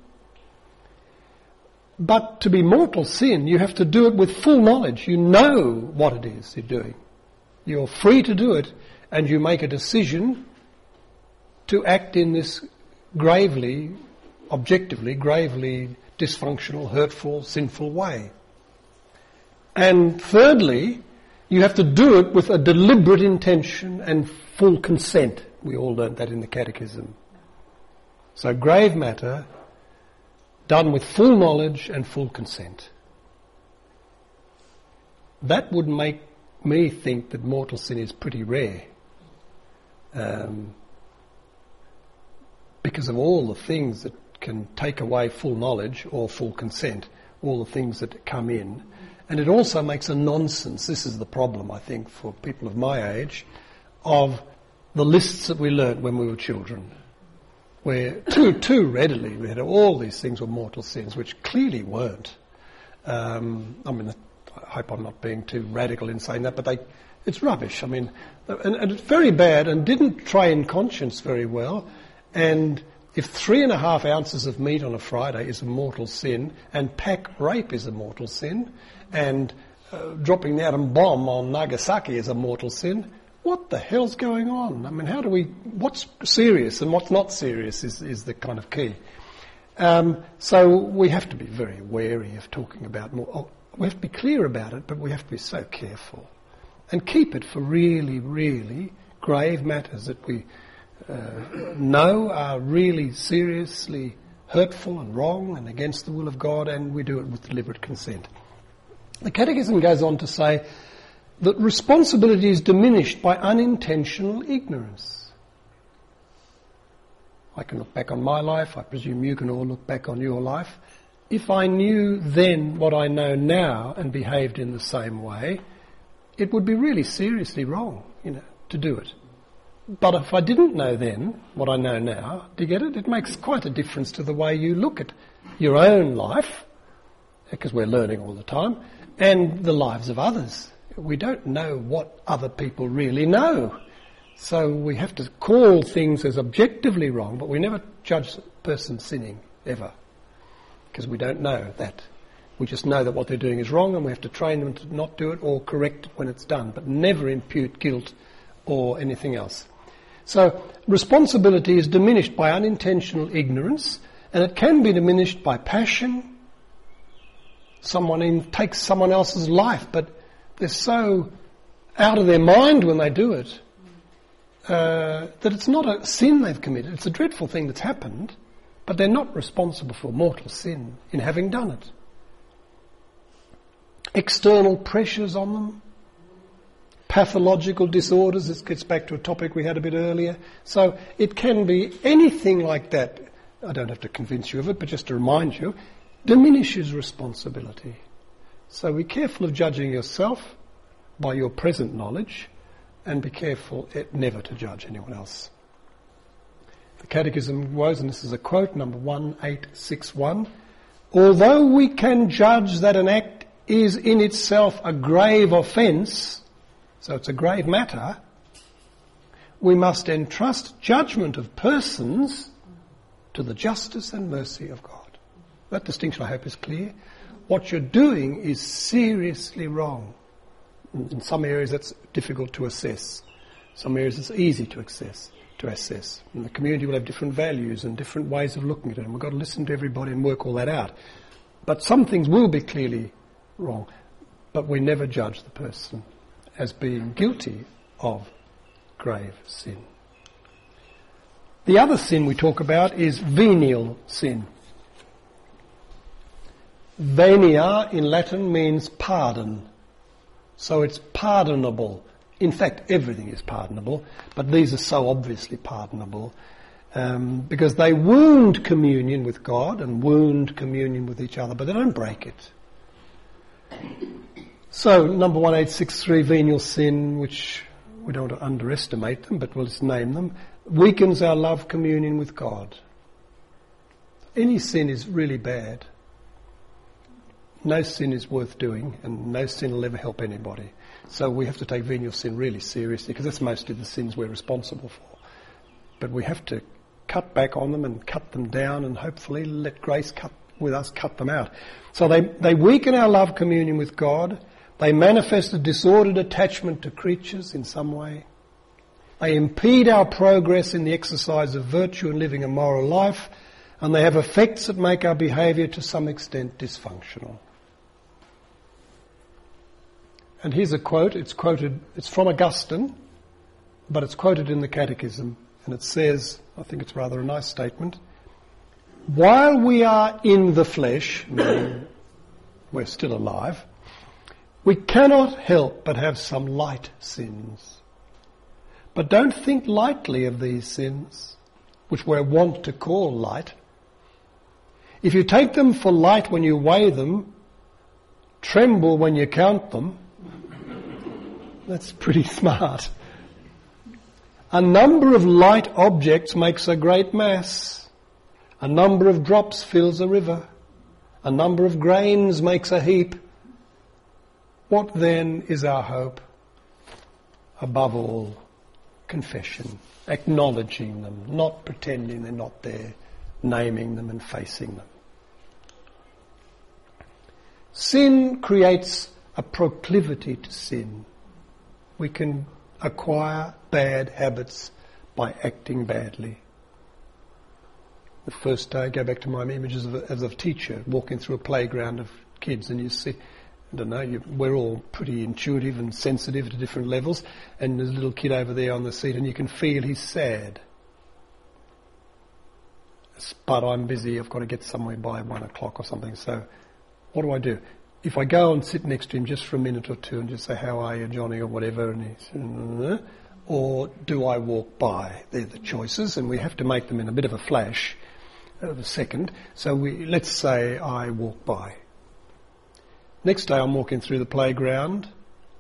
But to be mortal sin, you have to do it with full knowledge. You know what it is you're doing. You're free to do it, and you make a decision to act in this gravely, objectively, gravely dysfunctional, hurtful, sinful way. And thirdly, you have to do it with a deliberate intention and full consent. We all learnt that in the Catechism. So grave matter done with full knowledge and full consent. That would make me think that mortal sin is pretty rare. Um, because of all the things that can take away full knowledge or full consent, all the things that come in. And it also makes a nonsense, this is the problem I think for people of my age, of the lists that we learnt when we were children, where too too readily we had all these things were mortal sins, which clearly weren't. Um, I mean, I hope I'm not being too radical in saying that, but they, it's rubbish. I mean, and, and it's very bad and didn't train conscience very well. And if three and a half ounces of meat on a Friday is a mortal sin, and pack rape is a mortal sin, and uh, dropping the atom bomb on Nagasaki is a mortal sin, what the hell's going on? I mean, how do we, what's serious and what's not serious is, is the kind of key. Um, so we have to be very wary of talking about more. Oh, we have to be clear about it, but we have to be so careful. And keep it for really, really grave matters that we uh, know are really seriously hurtful and wrong and against the will of God, and we do it with deliberate consent. The Catechism goes on to say that responsibility is diminished by unintentional ignorance. I can look back on my life, I presume you can all look back on your life. If I knew then what I know now and behaved in the same way, it would be really seriously wrong, you know, to do it. But if I didn't know then what I know now, do you get it? It makes quite a difference to the way you look at your own life, because we're learning all the time, and the lives of others. We don't know what other people really know. So we have to call things as objectively wrong, but we never judge a person sinning, ever. Because we don't know that. We just know that what they're doing is wrong and we have to train them to not do it or correct it when it's done, but never impute guilt or anything else. So responsibility is diminished by unintentional ignorance, and it can be diminished by passion. Someone in, takes someone else's life, but they're so out of their mind when they do it uh, that it's not a sin they've committed. It's a dreadful thing that's happened, but they're not responsible for mortal sin in having done it. External pressures on them, pathological disorders, this gets back to a topic we had a bit earlier. So it can be anything like that. I don't have to convince you of it, but just to remind you, diminishes responsibility. So be careful of judging yourself by your present knowledge, and be careful never to judge anyone else. The Catechism goes, and this is a quote, number one eight six one, although we can judge that an act is in itself a grave offence, so it's a grave matter, we must entrust judgment of persons to the justice and mercy of God. That distinction, I hope, is clear. What you're doing is seriously wrong. In some areas that's difficult to assess. Some areas it's easy to access, to assess. And the community will have different values and different ways of looking at it, and we've got to listen to everybody and work all that out. But some things will be clearly wrong, but we never judge the person as being guilty of grave sin. The other sin we talk about is venial sin. Venia in Latin means pardon. So it's pardonable. In fact, everything is pardonable, but these are so obviously pardonable um, because they wound communion with God and wound communion with each other, but they don't break it. So, number one eight six three, venial sin, which we don't want to underestimate them, but we'll just name them, weakens our love communion with God. Any sin is really bad. No sin is worth doing, and no sin will ever help anybody. So we have to take venial sin really seriously, because that's mostly the sins we're responsible for. But we have to cut back on them and cut them down, and hopefully let grace cut with us cut them out. So they, they weaken our love communion with God. They manifest a disordered attachment to creatures in some way. They impede our progress in the exercise of virtue and living a moral life, and they have effects that make our behaviour to some extent dysfunctional. And here's a quote, it's quoted, it's from Augustine, but it's quoted in the Catechism, and it says, I think it's rather a nice statement, while we are in the flesh, meaning we're still alive, we cannot help but have some light sins. But don't think lightly of these sins, which we're wont to call light. If you take them for light when you weigh them, tremble when you count them, that's pretty smart. A number of light objects makes a great mass. A number of drops fills a river. A number of grains makes a heap. What then is our hope? Above all, confession, acknowledging them, not pretending they're not there, naming them and facing them. Sin creates a proclivity to sin. We can acquire bad habits by acting badly. The first day, I go back to my images of a, as a teacher, walking through a playground of kids, and you see, I don't know, you, we're all pretty intuitive and sensitive to different levels, and there's a little kid over there on the seat, and you can feel he's sad. But I'm busy, I've got to get somewhere by one o'clock or something, so what do I do? If I go and sit next to him just for a minute or two and just say, how are you, Johnny, or whatever, and he's, or do I walk by? They're the choices, and we have to make them in a bit of a flash of a second. So we, let's say I walk by. Next day I'm walking through the playground.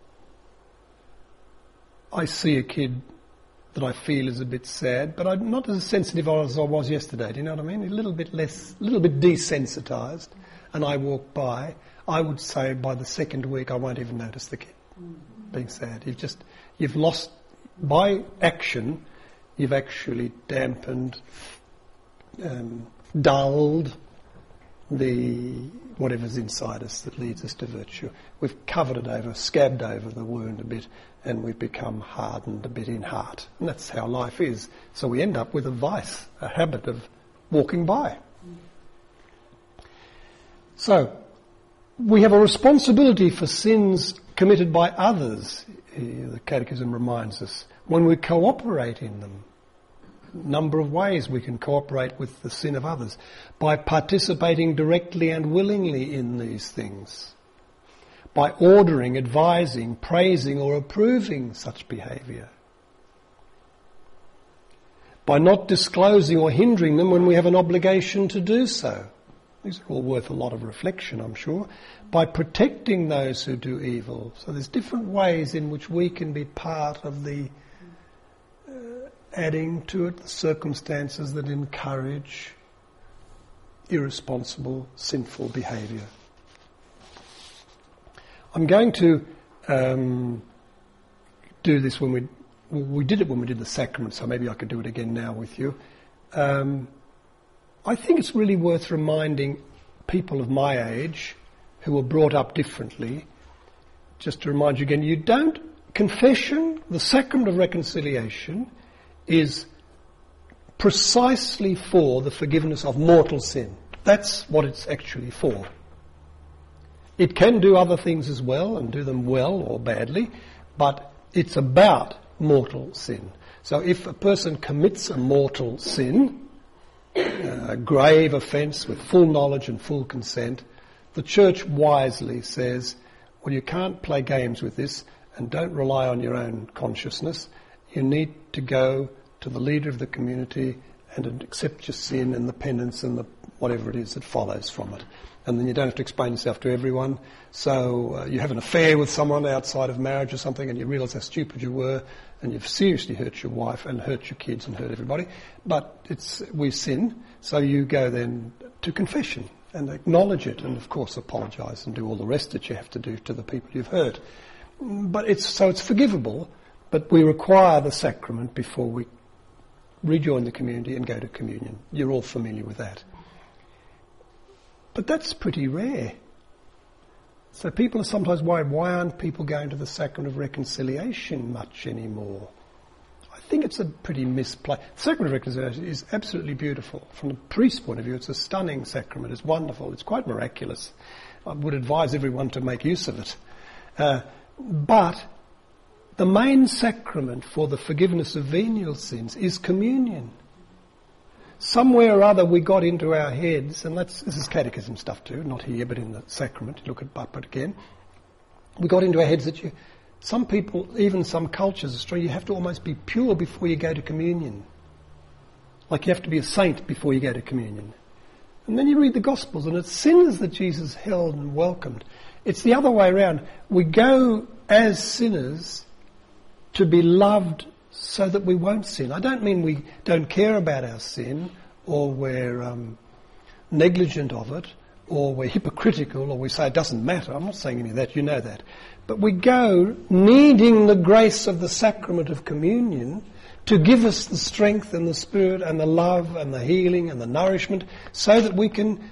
I see a kid that I feel is a bit sad, but I'm not as sensitive as I was yesterday, do you know what I mean? A little bit less, a little bit desensitised, and I walk by. I would say by the second week I won't even notice the kid being sad. You've just, you've lost, by action, you've actually dampened, um, dulled the whatever's inside us that leads us to virtue. We've covered it over, scabbed over the wound a bit, and we've become hardened a bit in heart. And that's how life is. So we end up with a vice, a habit of walking by. So, we have a responsibility for sins committed by others, the Catechism reminds us, when we cooperate in them. Number of ways we can cooperate with the sin of others. By participating directly and willingly in these things. By ordering, advising, praising or approving such behaviour. By not disclosing or hindering them when we have an obligation to do so. These are all worth a lot of reflection, I'm sure. By protecting those who do evil. So there's different ways in which we can be part of the uh, adding to it the circumstances that encourage irresponsible, sinful behaviour. I'm going to um, do this when we... Well, we did it when we did the sacrament, so maybe I could do it again now with you. Um, I think it's really worth reminding people of my age who were brought up differently, just to remind you again, you don't confession, the sacrament of reconciliation, is precisely for the forgiveness of mortal sin. That's what it's actually for. It can do other things as well, and do them well or badly, but it's about mortal sin. So if a person commits a mortal sin, a grave offence with full knowledge and full consent, the Church wisely says, well, you can't play games with this and don't rely on your own consciousness. You need to go to the leader of the community and accept your sin and the penance and the whatever it is that follows from it. And then you don't have to explain yourself to everyone. So uh, you have an affair with someone outside of marriage or something and you realise how stupid you were and you've seriously hurt your wife and hurt your kids and hurt everybody. But it's we sin, so you go then to confession and acknowledge it and, of course, apologise and do all the rest that you have to do to the people you've hurt. But it's so it's forgivable, but we require the sacrament before we rejoin the community and go to communion. You're all familiar with that. But that's pretty rare. So people are sometimes worried, why aren't people going to the sacrament of reconciliation much anymore? I think it's a pretty misplaced. The sacrament of reconciliation is absolutely beautiful. From the priest's point of view, it's a stunning sacrament. It's wonderful. It's quite miraculous. I would advise everyone to make use of it. Uh, but the main sacrament for the forgiveness of venial sins is communion. Somewhere or other we got into our heads, and that's, this is catechism stuff too, not here but in the sacrament, look at Butt again. We got into our heads that you, some people, even some cultures, Australia, you have to almost be pure before you go to communion. Like you have to be a saint before you go to communion. And then you read the Gospels and it's sinners that Jesus held and welcomed. It's the other way around. We go as sinners to be loved so that we won't sin. I don't mean we don't care about our sin or we're um, negligent of it or we're hypocritical or we say it doesn't matter. I'm not saying any of that, you know that. But we go needing the grace of the sacrament of communion to give us the strength and the spirit and the love and the healing and the nourishment so that we can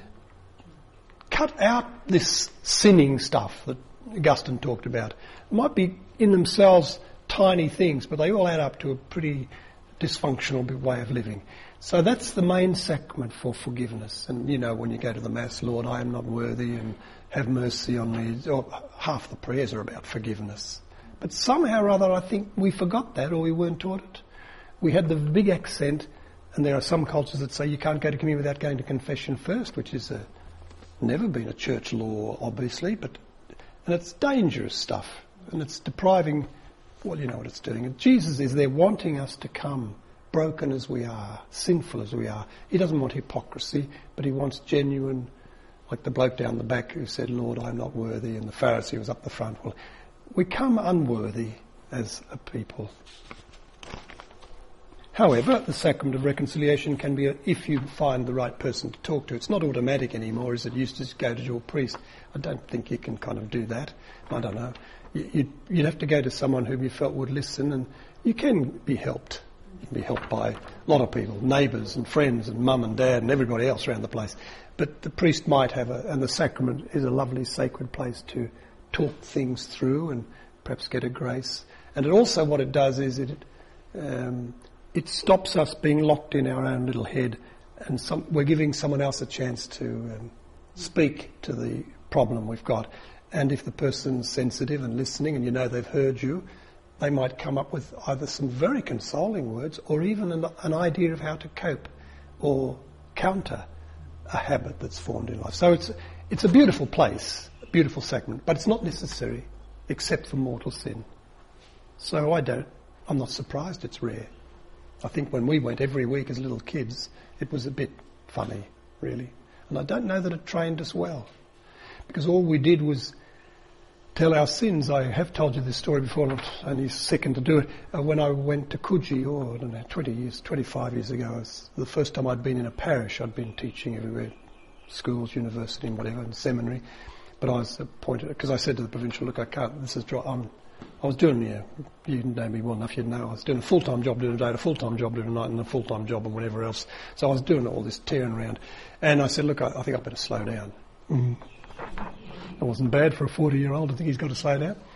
cut out this sinning stuff that Augustine talked about. It might be in themselves tiny things, but they all add up to a pretty dysfunctional way of living. So that's the main sacrament for forgiveness. And you know, when you go to the Mass, Lord, I am not worthy and have mercy on me. Or half the prayers are about forgiveness. But somehow or other I think we forgot that or we weren't taught it. We had the big accent, and there are some cultures that say you can't go to communion without going to confession first, which is a, never been a church law, obviously, but and it's dangerous stuff, and it's depriving. Well, you know what it's doing. And Jesus is there wanting us to come, broken as we are, sinful as we are. He doesn't want hypocrisy, but he wants genuine, like the bloke down the back who said, Lord, I'm not worthy, and the Pharisee was up the front. Well, we come unworthy as a people. However, the sacrament of reconciliation can be, a, if you find the right person to talk to. It's not automatic anymore, as it used to go to your priest. I don't think you can kind of do that. I don't know. You'd, you'd have to go to someone whom you felt would listen, and you can be helped. You can be helped by a lot of people, neighbours and friends and mum and dad and everybody else around the place. But the priest might have a, and the sacrament is a lovely sacred place to talk things through and perhaps get a grace. And it also, what it does is it um, it stops us being locked in our own little head, and some, we're giving someone else a chance to um, speak to the problem we've got. And if the person's sensitive and listening and you know they've heard you, they might come up with either some very consoling words or even an, an idea of how to cope or counter a habit that's formed in life. So it's it's a beautiful place, a beautiful sacrament, but it's not necessary except for mortal sin. So I don't, I'm not surprised it's rare. I think when we went every week as little kids, it was a bit funny, really. And I don't know that it trained us well. Because all we did was tell our sins. I have told you this story before, I'm only second to do it. Uh, when I went to Coogee, oh, I don't know, twenty years, twenty-five years ago, it was the first time I'd been in a parish. I'd been teaching everywhere, schools, university and whatever, and seminary. But I was appointed, because I said to the provincial, look, I can't, this is dry. I'm, I was doing, yeah, you know me well enough, you'd know, I was doing a full-time job during the day, a full-time job during the night, and a full-time job and whatever else. So I was doing all this tearing around. And I said, look, I, I think I better slow down. Mm. It wasn't bad for a forty-year-old. I think he's got to slow down.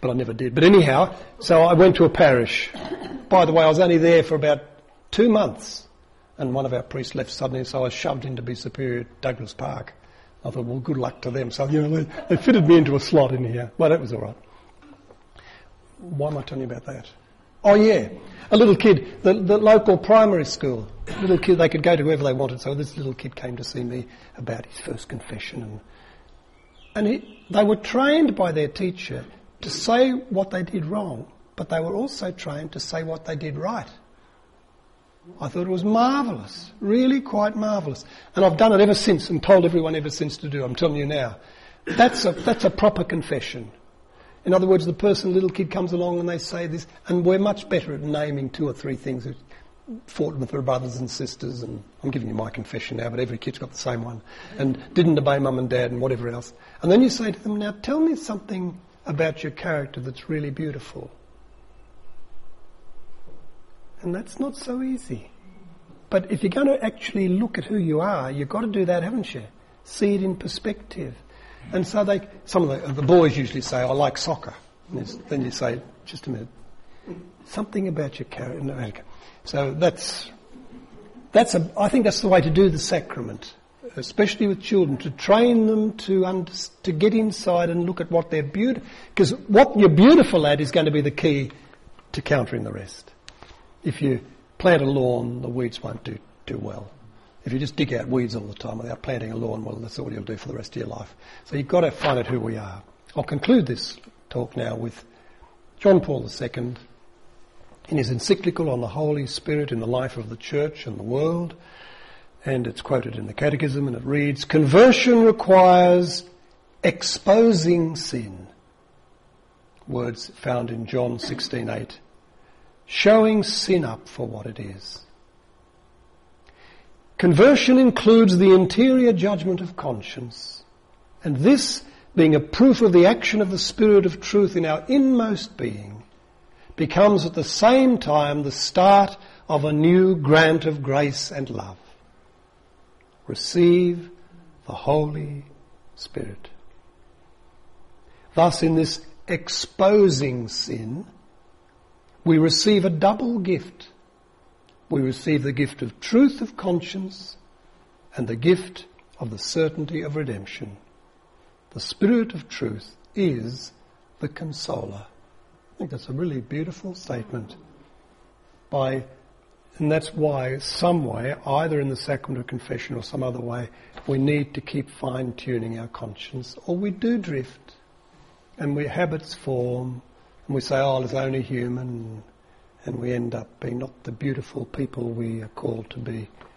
but I never did. But anyhow, so I went to a parish. By the way, I was only there for about two months, and one of our priests left suddenly, so I was shoved in to be superior at Douglas Park. I thought, well, good luck to them. So, you know, they, they fitted me into a slot in here. Well, that was all right. Why am I telling you about that? Oh, yeah. A little kid, the, the local primary school, little kid, they could go to whoever they wanted. So this little kid came to see me about his first confession. And, and he, they were trained by their teacher to say what they did wrong, but they were also trained to say what they did right. I thought it was marvellous, really quite marvellous. And I've done it ever since and told everyone ever since to do. I'm telling you now. That's a, that's a proper confession. In other words, the person, little kid comes along and they say this, and we're much better at naming two or three things that fought with their brothers and sisters, and I'm giving you my confession now, but every kid's got the same one, and didn't obey mum and dad and whatever else. And then you say to them, now tell me something about your character that's really beautiful. And that's not so easy. But if you're going to actually look at who you are, you've got to do that, haven't you? See it in perspective. And so they, some of the, the boys usually say, I like soccer. And then you say, just a minute, something about your character. No, okay. So that's, that's a, I think that's the way to do the sacrament, especially with children, to train them to under, to get inside and look at what they're beautiful, because what you're beautiful at is going to be the key to countering the rest. If you plant a lawn, the weeds won't do do well. If you just dig out weeds all the time without planting a lawn, well, that's all you'll do for the rest of your life. So you've got to find out who we are. I'll conclude this talk now with John Paul the Second in his encyclical on the Holy Spirit in the life of the Church and the world, and it's quoted in the Catechism, and it reads, conversion requires exposing sin. Words found in John sixteen eight. Showing sin up for what it is. Conversion includes the interior judgment of conscience, and this, being a proof of the action of the Spirit of truth in our inmost being, becomes at the same time the start of a new grant of grace and love. Receive the Holy Spirit. Thus, in this exposing sin, we receive a double gift. We receive the gift of truth of conscience and the gift of the certainty of redemption. The Spirit of truth is the consoler. I think that's a really beautiful statement. By, and that's why some way, either in the sacrament of confession or some other way, we need to keep fine-tuning our conscience, or we do drift and we habits form. And we say, oh, it's only human, and we end up being not the beautiful people we are called to be.